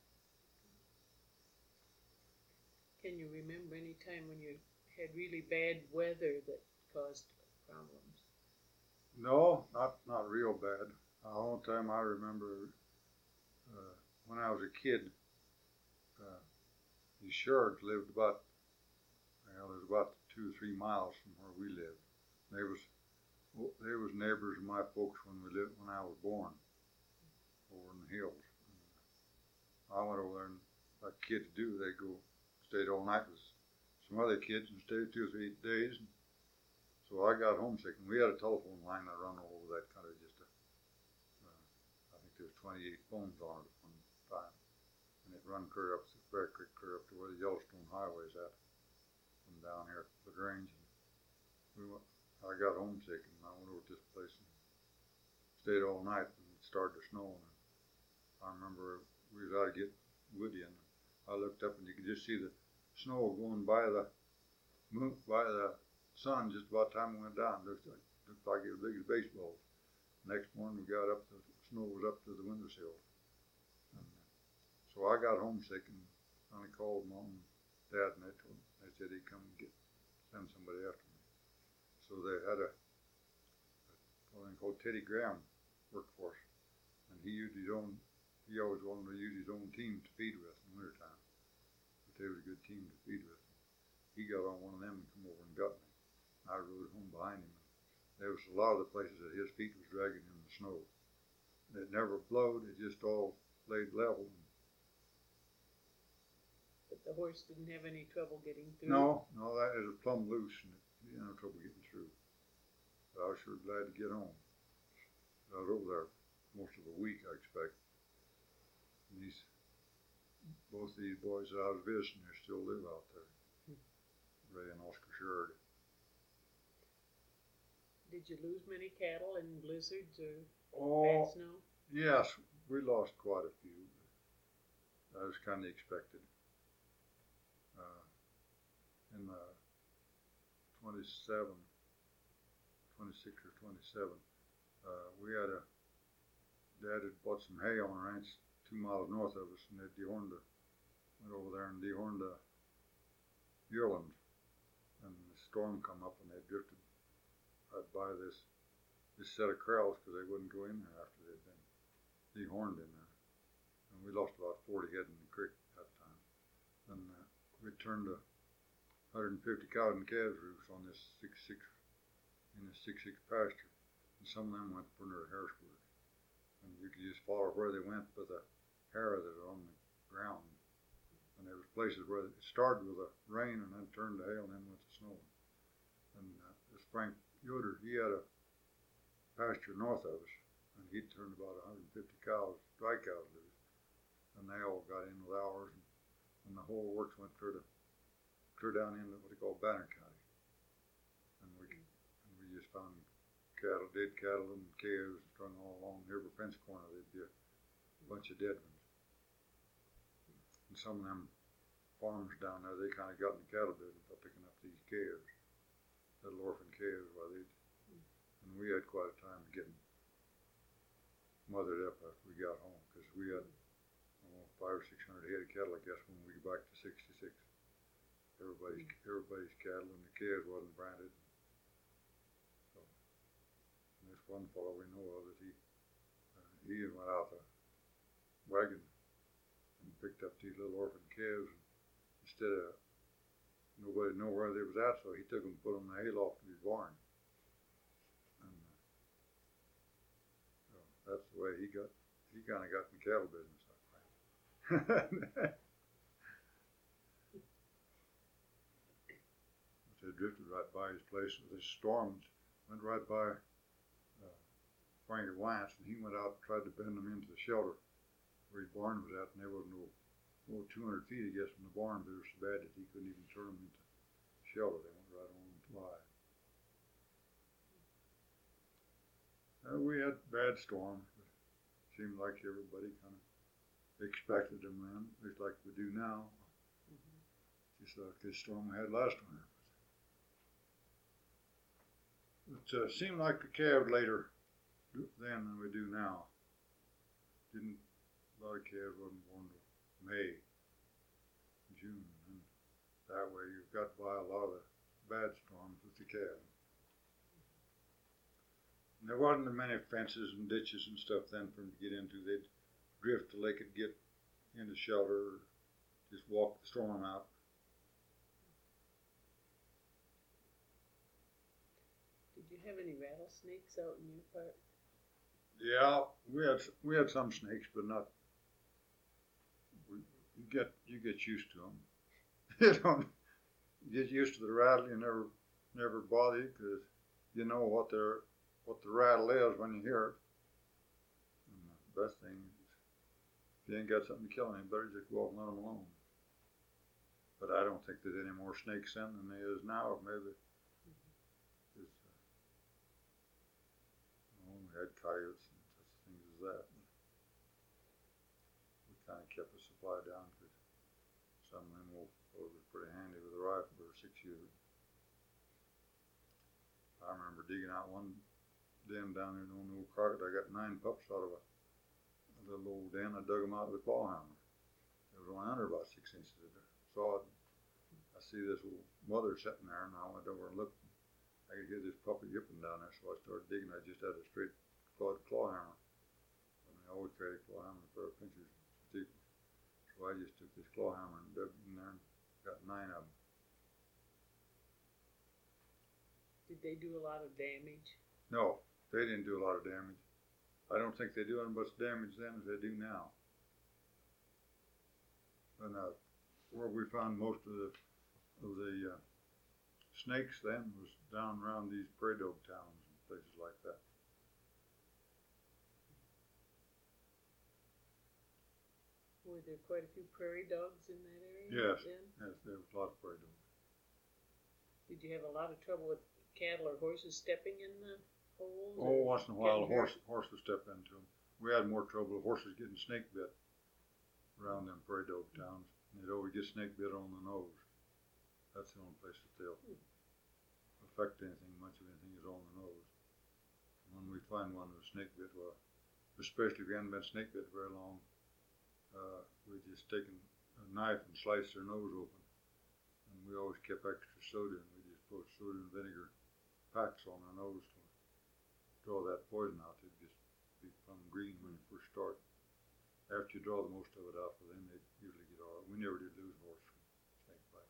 Can you remember any time when you had really bad weather that caused problems? No, not not real bad. The only time I remember uh, when I was a kid, uh, the Sherrds lived about, well, there's about two or three miles from where we lived. They was they was neighbors of my folks when we lived when I was born over in the hills. I went over there and like kids do, they go stayed all night with some other kids and stayed two or three days. And so I got homesick, and we had a telephone line that run all over that country. Just a, uh, I think there was twenty-eight phones on it at one time, and it run clear up the Bear Creek, clear up to where the Yellowstone Highway is at, from down here at the Grange. And we went, I got homesick, and I went over to this place and stayed all night, and it started to snow. And I remember we was out to get woody, and I looked up, and you could just see the snow going by the moon, by the sun just about the time we went down. It looked like, looked like it was big as baseballs. Next morning we got up, the snow was up to the windowsill. And so I got homesick and finally called Mom and Dad, and they told me, they said he'd come and get, send somebody after me. So they had a, a thing called Teddy Graham work for us, and he used his own, he always wanted to use his own team to feed with in the wintertime. But they was a good team to feed with. He got on one of them and come over and got me. I rode home behind him. There was a lot of the places that his feet was dragging in the snow. It never flowed, it just all laid level. But the horse didn't have any trouble getting through? No, no, that is a plumb loose, and he had no trouble getting through. But I was sure glad to get home. I was over there most of a week, I expect. And these, both these boys that I was visiting, they still live out there. Hmm. Ray and Oscar Sherd. Did you lose many cattle in blizzards or oh, bad snow? Yes, we lost quite a few. That was kind of expected. Uh, in the twenty-seven, twenty-six or twenty-seven, uh, we had a, Dad had bought some hay on a ranch two miles north of us, and they dehorned the, went over there and dehorned the yearlings. And the storm come up, and they drifted right by this this set of corrals because they wouldn't go in there after they'd been dehorned in there. And we lost about forty head in the creek that time. And uh, we turned a one hundred fifty cows and calves roofs on this six six in this six six pasture, and some of them went for near Harrisburg. And you could just follow where they went by the hair that are on the ground. And there was places where it started with a rain and then turned to hail and then went to snow. And uh, this Frank Yoder, he had a pasture north of us, and he'd turned about one hundred fifty cows, dry cows loose, and they all got in with ours, and, and the whole works went clear, to, clear down into what they call Banner County. And we and we just found cattle, dead cattle and calves strung all along every fence corner. There'd be a bunch of dead ones. And some of them farmers down there, they kind of got in the cattle business by picking up these calves, little orphan calves, while they'd, and we had quite a time getting mothered up after we got home, because we had oh, five or six hundred head of cattle, I guess, when we got back to sixty-six. Everybody's everybody's cattle, and the calves wasn't branded. So, and this one fellow we know of, that he uh, he went out the wagon and picked up these little orphan calves, and instead of nobody know where they was at, so he took them and put them in the hayloft of his barn. And uh, so that's the way he got, he kind of got in the cattle business, I think. They drifted right by his place. The storms went right by uh, Frank Wance, and he went out and tried to bend them into the shelter where his barn was at, and there was no, no two hundred feet, I guess, from the barn, but it was so bad that he couldn't even turn them into shelter. They went right on and fly. Uh, we had bad storms, but it seemed like everybody kind of expected them then, just like we do now. Mm-hmm. Just like this storm we had last winter. It uh, seemed like the calves later then than we do now. Didn't a lot of calves wasn't born till May, June, and that way you've got by a lot of the bad storms with the calves. And there wasn't many fences and ditches and stuff then for them to get into. They'd drift till they could get into shelter, or just walk the storm out. you have any rattlesnakes out in your park? Yeah, we had we had some snakes, but not. We, you get you get used to them. You don't you get used to the rattle. You never never bother you because you know what the what the rattle is when you hear it. And the best thing is if you ain't got something to kill them, you better just go off and let them alone. But I don't think there's any more snakes in than there is now. Maybe. Mm-hmm. Well, we had coyotes and such things as that. We kind of kept the supply down because some of them wolf was pretty handy with a rifle or a six shooter. I remember digging out one den down there in the old carpet. I got nine pups out of a, a little old den. I dug them out with a claw hammer. It was only under about six inches of sod. I see this little mother sitting there, and I went over and looked. I could hear this puppy yipping down there, so I started digging. I just had a straight claw, claw hammer. I mean, I always carried a claw hammer for pinchers and teeth. So I just took this claw hammer and dug in there and got nine of them. Did they do a lot of damage? No, they didn't do a lot of damage. I don't think they do as much damage then as they do now. And uh, where we found most of the of the uh, snakes then was down around these prairie dog towns and places like that. Were there quite a few prairie dogs in that area? Yes, then? yes, there was a lot of prairie dogs. Did you have a lot of trouble with cattle or horses stepping in the holes? Oh, once in a while, a getting horse horse would step into them. We had more trouble with horses getting snake bit around them prairie dog towns. They'd always get snake bit on the nose. That's the only place that they'll hmm. affect anything, much of anything, is on the nose. When we find one with snake bit, well, especially if you hadn't been snake bit very long, uh, we just taken a knife and sliced their nose open. And we always kept extra soda, and we just put soda and vinegar packs on their nose to draw that poison out. It'd just be plum green when you first start. After you draw the most of it out, well, then they usually get all right. We never did lose a horse from snake bite.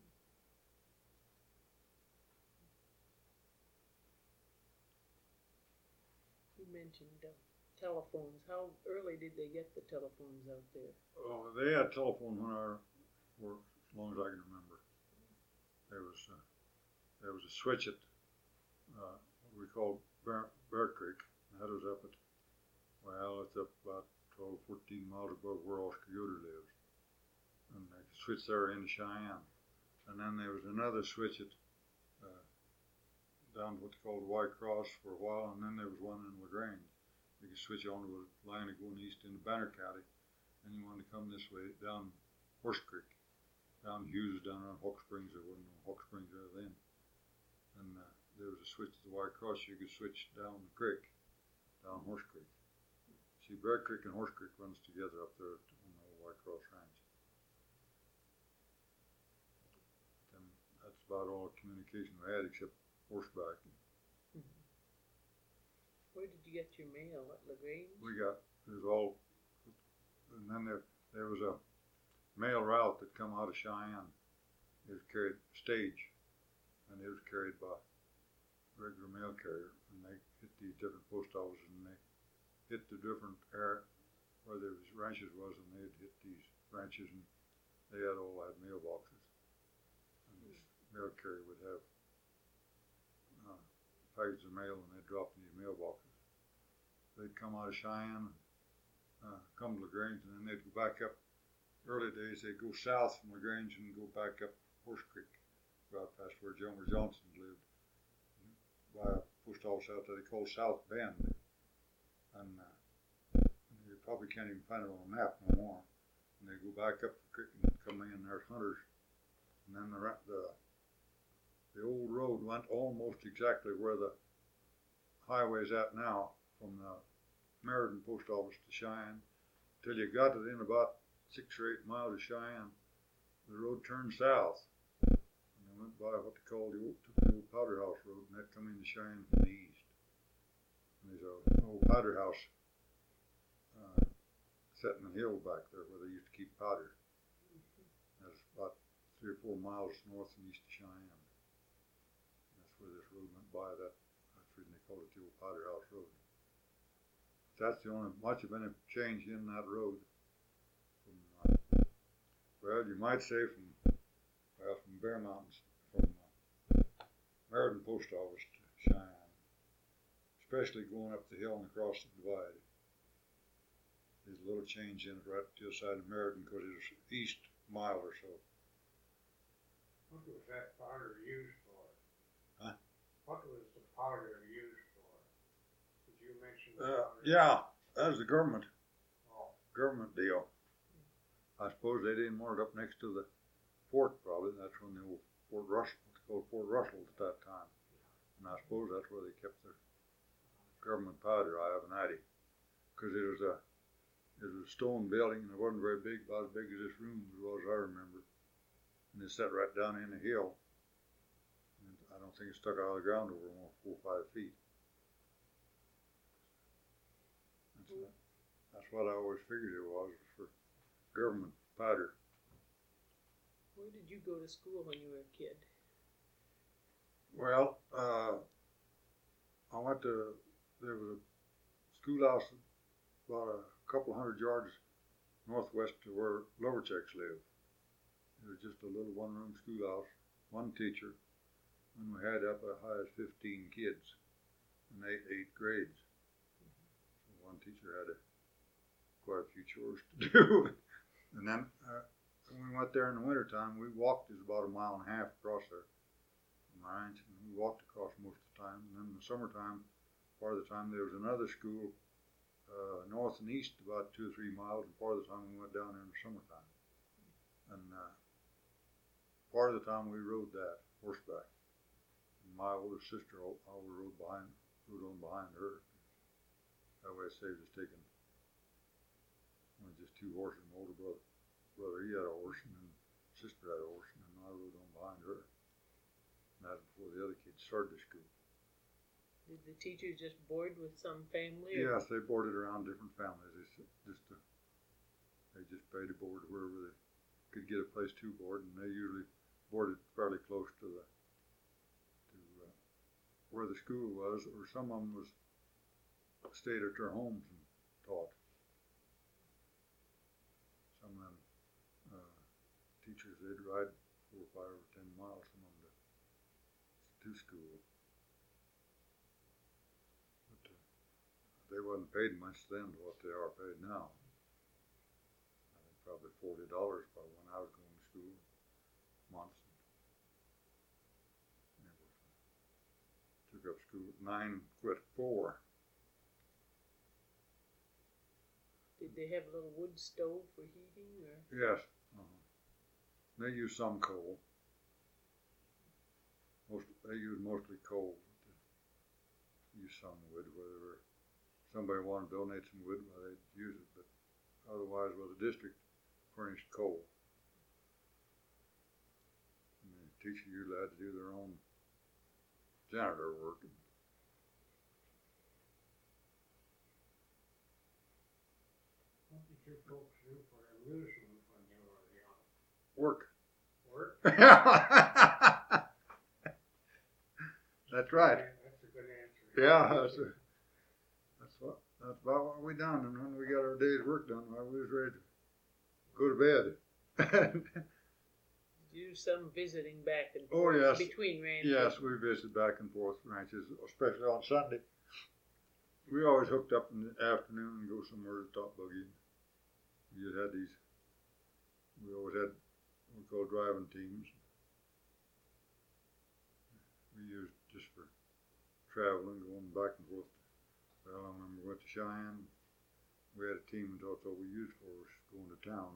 You mentioned uh, telephones. How early did they get the telephones out there? Oh, they had telephone when I worked, as long as I can remember. There was uh, there was a switch at uh, what we called Bear, Bear Creek. That was up at, well, it's up about twelve, fourteen miles above where Oscar Yoder lives. And they switched there into Cheyenne. And then there was another switch at uh, down to what's called White Cross for a while, and then there was one in LaGrange. You could switch on to a line going east into Banner County, and you wanted to come this way down Horse Creek, down Hughes, down around Hawk Springs. There wasn't no Hawk Springs there then. And uh, there was a switch to the White Cross. You could switch down the creek, down Horse Creek. See, Bear Creek and Horse Creek runs together up there on the old White Cross Ranch. And that's about all the communication we had except horseback. Mm-hmm. Where did you get your mail? At LaGrange? We got, it was all, and then there, there was a mail route that come out of Cheyenne. It was carried stage, and it was carried by regular mail carrier, and they hit these different post offices, and they hit the different area where there was ranches was, and they'd hit these ranches, and they had all had mailboxes. And this mail carrier would have uh, packages of mail, and they'd drop in these mailboxes. They'd come out of Cheyenne, uh, come to LaGrange, and then they'd go back up. Early days, they'd go south from LaGrange and go back up Horse Creek, go out past where Jomer Johnson lived, by a post office out there they called South Bend. And uh, you probably can't even find it on a map no more. And they go back up the creek and come in, there's hunters. And then the, the the old road went almost exactly where the highway's at now, from the Meriden post office to Cheyenne, till you got it in about six or eight miles of Cheyenne. The road turned south, and they went by what they called the old, the old Powder House Road, and that come into Cheyenne from the east. And there's an old powder house uh, set in the hill back there where they used to keep powder. That's about three or four miles north and east of Cheyenne. That's where this road went by that reason they called it the old Powder House Road. That's the only much of any change in that road. From, uh, well, you might say from well from Bear Mountains, from uh, Meriden Post Office to Cheyenne, especially going up the hill and across the divide. There's a little change in it right to the side of Meriden because it's east mile or so. What was that powder used for? Huh? What was the powder used for? Did you mention the Uh, powder? yeah, that was the government Oh, government deal. I suppose they didn't want it up next to the fort. Probably that's when the old Fort Russell, what's called Fort Russell at that time, and I suppose that's where they kept their government powder. I have an idea, because it was a it was a stone building and it wasn't very big, about as big as this room as well as I remember, and it sat right down in the hill. And I don't think it stuck out of the ground over more four or five feet. That's, what, that's what I always figured it was, was for government powder. Where did you go to school when you were a kid? Well, uh, I went to, there was a schoolhouse about a couple hundred yards northwest to where Loverchecks lived. It was just a little one-room schoolhouse, one teacher, and we had up as high as fifteen kids in eight, eight grades. So one teacher had a, quite a few chores to do. And then uh, when we went there in the wintertime, we walked is about a mile and a half across there from the ranch, and we walked across most of the time. And then in the summertime, part of the time there was another school uh, north and east about two or three miles, and part of the time we went down there in the summertime. And uh, part of the time we rode that horseback. And my older sister always rode behind, rode on behind her. That way it saved us taking well, just two horses. My older brother, brother he had a horse, and then sister had a horse, and then I rode on behind her. And that was before the other kids started to school. Did the teachers just board with some family? Or? Yes, they boarded around different families. They just to, they just paid a board wherever they could get a place to board, and they usually boarded fairly close to the to uh, where the school was, or some of them was stayed at their homes and taught. Some of them uh, teachers, they'd ride four or five or ten miles, some of them to, to school. But uh, they wasn't paid much then to what they are paid now. I think probably forty dollars probably when I was going to school, months. And it was, uh, took up school at nine, quit at four. Did they have a little wood stove for heating, or? Yes. Uh-huh. They use some coal. Most they use mostly coal. They use some wood. Whether somebody wanted to donate some wood, well, they'd use it. But otherwise, well, the district furnished coal. And the teacher usually had to do their own janitor work. what did your folks do for amusement when you were young? Work. Work? That's right. That's a good answer. Yeah, that's a, that's what that's about what we done. And when we got our day's work done, well, we was ready to go to bed. Do some visiting back and Oh, forth yes. between ranches? Yes, we visited back and forth ranches, especially on Sunday. We always hooked up in the afternoon and go somewhere to top buggy. We just had these. We always had what we call driving teams. We used just for traveling, going back and forth. Well, I remember we went to Cheyenne. We had a team, and that's what we used for was going to town.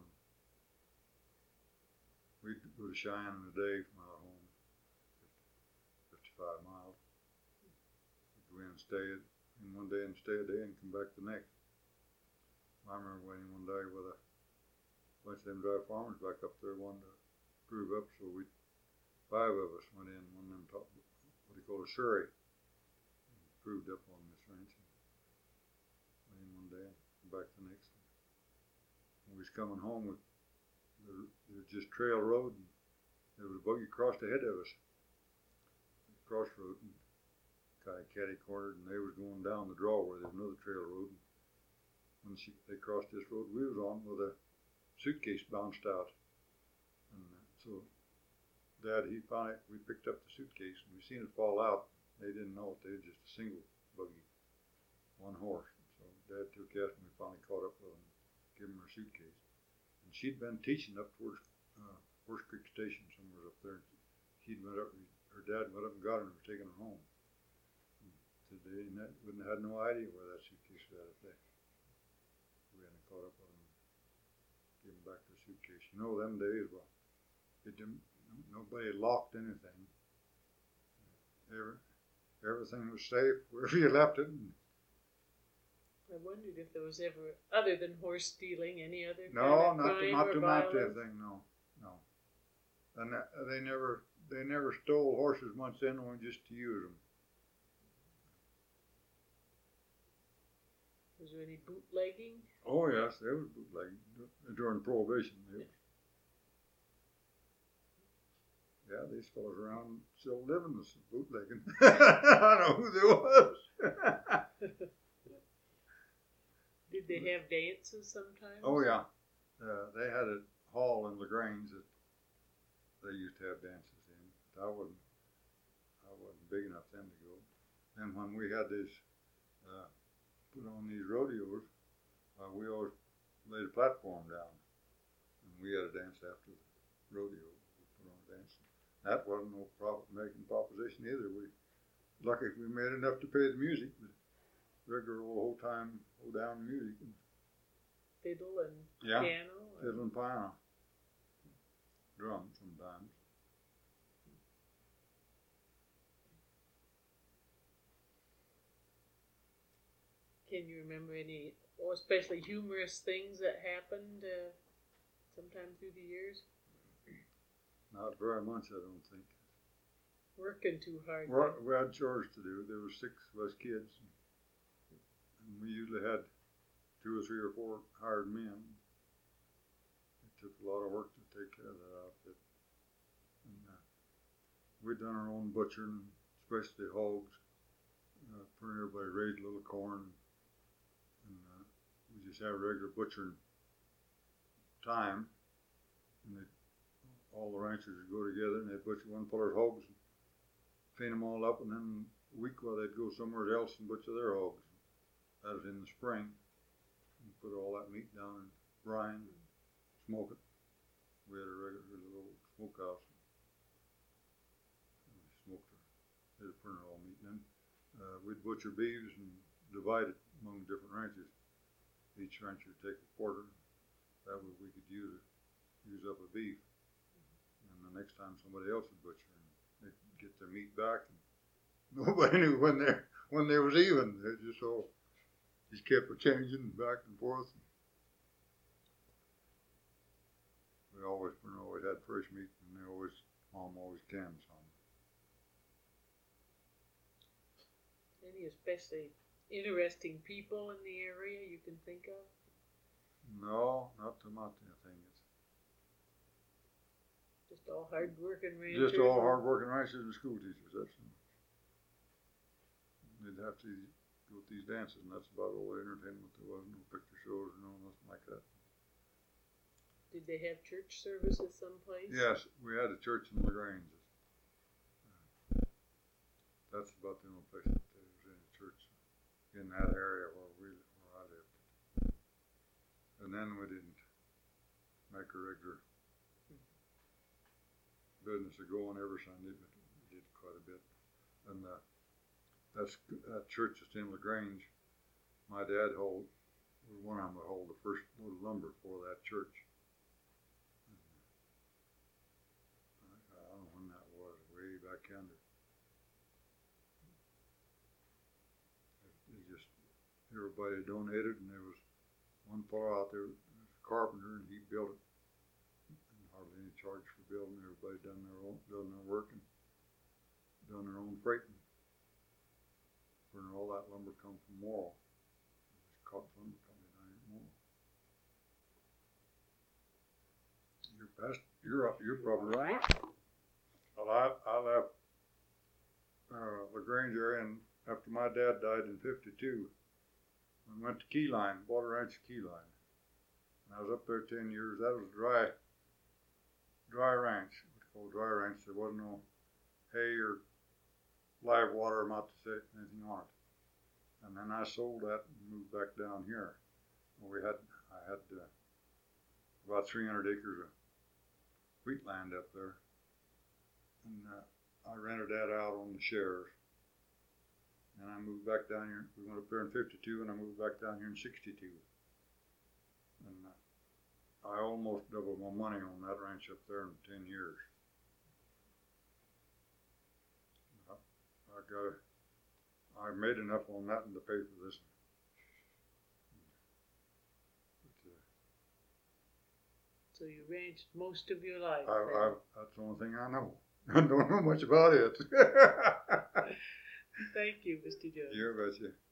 We'd go to Cheyenne in a day from our home, fifty-five miles. We'd go in and stay in one day and stay a day and come back the next. I remember waiting one day with a bunch of them dry farmers back up there wanted to prove up, so we, five of us went in, one of them top, what they call a surrey, and proved up on this ranch. Went in one day and come back the next. When we was coming home, with there, there was just trail road, and there was a buggy across ahead of us, crossroad, and kind of catty cornered, and they was going down the draw where there's another trail road. When she, they crossed this road we was on, with a suitcase bounced out, and uh, so Dad, he finally, we picked up the suitcase and we seen it fall out. They didn't know it; they were just a single buggy, one horse. So Dad took after and we finally caught up with him, gave him her suitcase, and she'd been teaching up towards uh, Horse Creek Station somewhere up there. She'd went up, her dad went up and got her and was taking her home. Today, and that wouldn't have had no idea where that suitcase was at up there. We hadn't caught up with him, give him back the suitcase. You know, them days, well, it didn't, nobody locked anything. Every, everything was safe wherever you left it. I wondered if there was ever, other than horse stealing, any other No, kind of not to, crime not or to match violence? anything. No, no. And that, they never, they never stole horses much anyway, just to use them. Was there any bootlegging? Oh yes, there was bootlegging during Prohibition. They, yeah, these fellas around still living this bootlegging. I know who they was. Did they have dances sometimes? Oh yeah, uh, they had a hall in LaGrange that they used to have dances in. I wasn't, I wasn't big enough then to go. And when we had this uh, put on these rodeos, uh, we always laid a platform down, and we had a dance after the rodeo. We put on a dance. That wasn't no profit-making proposition either. We lucky if we made enough to pay the music, but regular old time, old down music. And, Fiddle and yeah, piano? Or... fiddle and piano. Drum sometimes. Can you remember any, or especially humorous things that happened uh, sometime through the years? Not very much, I don't think. Working too hard. Well, we had chores to do. There were six of us kids, and we usually had two or three or four hired men. It took a lot of work to take care of that outfit. And, uh, we'd done our own butchering, especially hogs. Uh, pretty everybody raised a little corn, and uh, we just have regular butchering time. And they, all the ranchers would go together and they'd butcher one feller's hogs, and clean them all up, and then a week while they'd go somewhere else and butcher their hogs. That was in the spring. And put all that meat down and brine, smoke it. We had a regular little smokehouse. And we smoked it. They had a printer all meat. And then uh, we'd butcher beeves and divide it among different ranches. Each rancher would take a quarter. That way we could use it, use up a beef. And the next time somebody else would butcher, and they'd get their meat back. And nobody knew when they when they was even. They just all just kept changing back and forth. We always we always had fresh meat, and they always mom always canned some. Any especially interesting people in the area you can think of? No, not too much. I think it's just all hard-working ranchers. just all hard-working ranchers and school teachers. That's they'd have to go with these dances, and that's about all the entertainment. There wasn't no picture shows or no nothing like that. Did they have church services someplace? Yes, we had a church in LaGrange. That's about the only place that there was any church in that area where we where I lived. And then we didn't make a regular business of going every Sunday, but we did quite a bit. And uh, that's that church that's in LaGrange. My dad hold, one of them would hold the first load of lumber for that church. I, I don't know when that was, way back yonder. It just everybody donated, and there was one fellow out there, was a carpenter, and he built it. And hardly any charge for building. Everybody done their own, done their work, and done their own freighting. For all that lumber come from Morrill. It's called lumber company down here in Morrill. You're past. You're up. You're probably right. Well, I I left uh, LaGrange area in after my dad died in fifty-two, I went to Keyline, bought a ranch at Keyline. And I was up there ten years. That was a dry, dry ranch. What's called dry ranch. There wasn't no hay or live water amount to say anything on it. And then I sold that and moved back down here. We had, I had uh, about three hundred acres of wheat land up there. And uh, I rented that out on the shares. And I moved back down here. We went up there in fifty-two, and I moved back down here in sixty-two. And uh, I almost doubled my money on that ranch up there in ten years. I, I got a, I made enough on that to pay for this. But, uh, So you ranched most of your life. I, then. I, that's the only thing I know. I don't know much about it. Thank you, Mister Jones. You betcha.